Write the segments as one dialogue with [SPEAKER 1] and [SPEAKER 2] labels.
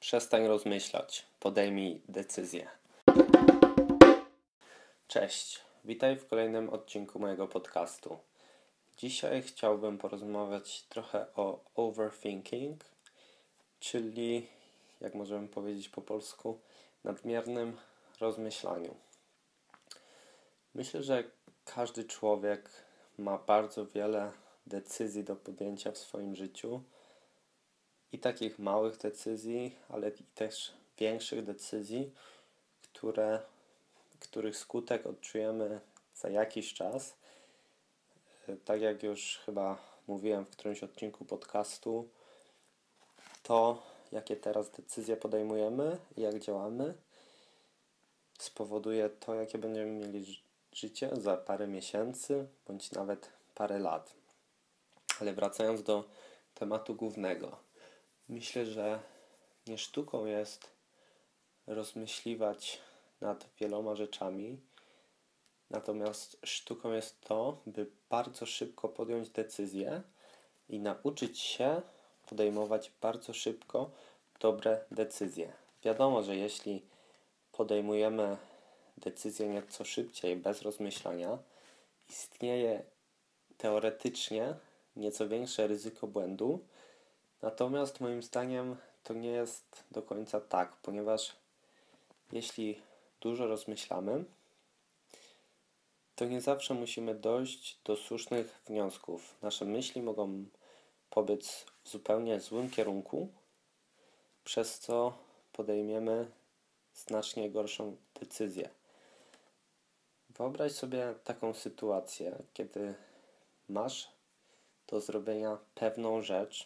[SPEAKER 1] Przestań rozmyślać, podejmij decyzję. Cześć, witaj w kolejnym odcinku mojego podcastu. Dzisiaj chciałbym porozmawiać trochę o overthinking, czyli, jak możemy powiedzieć po polsku, nadmiernym rozmyślaniu. Myślę, że każdy człowiek ma bardzo wiele decyzji do podjęcia w swoim życiu i takich małych decyzji, ale i też większych decyzji, których skutek odczujemy za jakiś czas. Tak jak już chyba mówiłem w którymś odcinku podcastu, to jakie teraz decyzje podejmujemy i jak działamy spowoduje to, jakie będziemy mieli życie za parę miesięcy bądź nawet parę lat. Ale wracając do tematu głównego, myślę, że nie sztuką jest rozmyśliwać nad wieloma rzeczami, natomiast sztuką jest to, by bardzo szybko podjąć decyzję i nauczyć się podejmować bardzo szybko dobre decyzje. Wiadomo, że jeśli podejmujemy decyzję nieco szybciej, bez rozmyślania, istnieje teoretycznie nieco większe ryzyko błędu, natomiast moim zdaniem to nie jest do końca tak, ponieważ jeśli dużo rozmyślamy, to nie zawsze musimy dojść do słusznych wniosków. Nasze myśli mogą pobiec w zupełnie złym kierunku, przez co podejmiemy znacznie gorszą decyzję. Wyobraź sobie taką sytuację, kiedy masz do zrobienia pewną rzecz,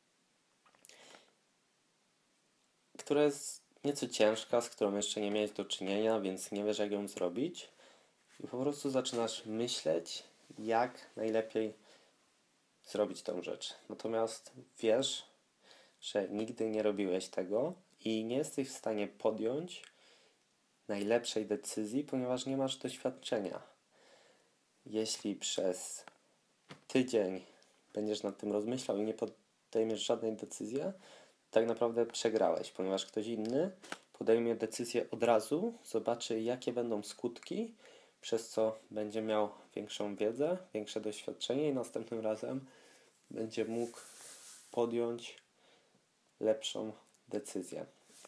[SPEAKER 1] która jest nieco ciężka, z którą jeszcze nie miałeś do czynienia, więc nie wiesz, jak ją zrobić. I po prostu zaczynasz myśleć, jak najlepiej zrobić tę rzecz. Natomiast wiesz, że nigdy nie robiłeś tego i nie jesteś w stanie podjąć najlepszej decyzji, ponieważ nie masz doświadczenia. Jeśli przez tydzień będziesz nad tym rozmyślał i nie podejmiesz żadnej decyzji, tak naprawdę przegrałeś, ponieważ ktoś inny podejmie decyzję od razu, zobaczy, jakie będą skutki, przez co będzie miał większą wiedzę, większe doświadczenie i następnym razem będzie mógł podjąć lepszą decyzję.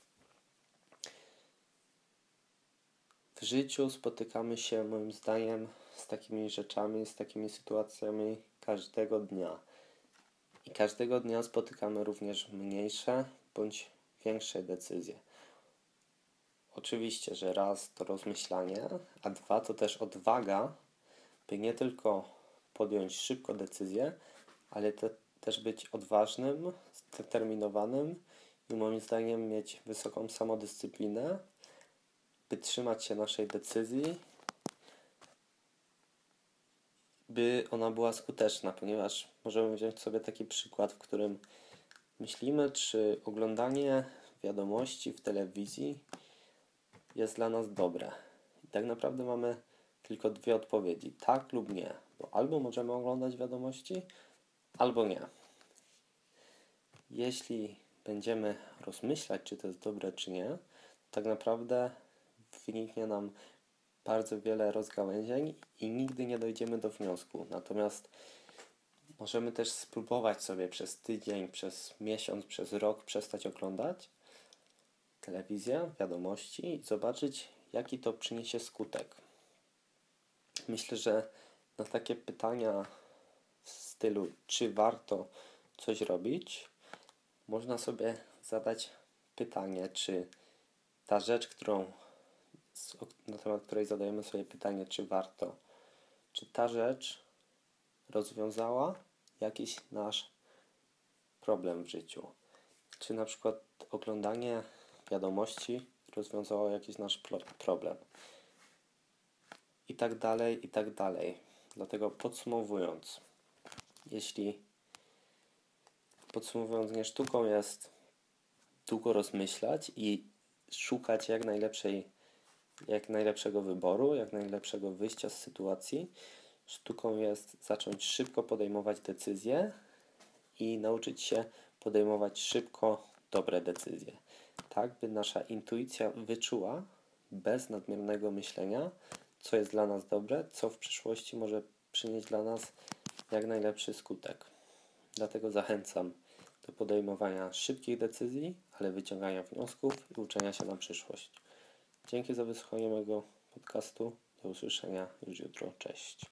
[SPEAKER 1] W życiu spotykamy się, moim zdaniem, z takimi rzeczami, z takimi sytuacjami każdego dnia. I każdego dnia spotykamy również mniejsze bądź większe decyzje. Oczywiście, że raz to rozmyślanie, a dwa to też odwaga, by nie tylko podjąć szybko decyzję, ale też być odważnym, zdeterminowanym i moim zdaniem mieć wysoką samodyscyplinę, by trzymać się naszej decyzji, by ona była skuteczna, ponieważ możemy wziąć sobie taki przykład, w którym myślimy, czy oglądanie wiadomości w telewizji jest dla nas dobre. I tak naprawdę mamy tylko dwie odpowiedzi, tak lub nie, bo albo możemy oglądać wiadomości, albo nie. Jeśli będziemy rozmyślać, czy to jest dobre, czy nie, tak naprawdę wyniknie nam bardzo wiele rozgałęzień i nigdy nie dojdziemy do wniosku. Natomiast możemy też spróbować sobie przez tydzień, przez miesiąc, przez rok przestać oglądać telewizję, wiadomości i zobaczyć, jaki to przyniesie skutek. Myślę, że na takie pytania w stylu, czy warto coś robić, można sobie zadać pytanie, czy ta rzecz, na temat której zadajemy sobie pytanie, czy warto, czy ta rzecz rozwiązała jakiś nasz problem w życiu. Czy na przykład oglądanie wiadomości rozwiązało jakiś nasz problem. I tak dalej, i tak dalej. Dlatego podsumowując, nie sztuką jest długo rozmyślać i szukać jak najlepszego wyboru, jak najlepszego wyjścia z sytuacji. Sztuką jest zacząć szybko podejmować decyzje i nauczyć się podejmować szybko dobre decyzje. tak by nasza intuicja wyczuła bez nadmiernego myślenia, co jest dla nas dobre, co w przyszłości może przynieść dla nas jak najlepszy skutek. Dlatego zachęcam do podejmowania szybkich decyzji, ale wyciągania wniosków i uczenia się na przyszłość. Dzięki za wysłuchanie mojego podcastu. Do usłyszenia już jutro. Cześć.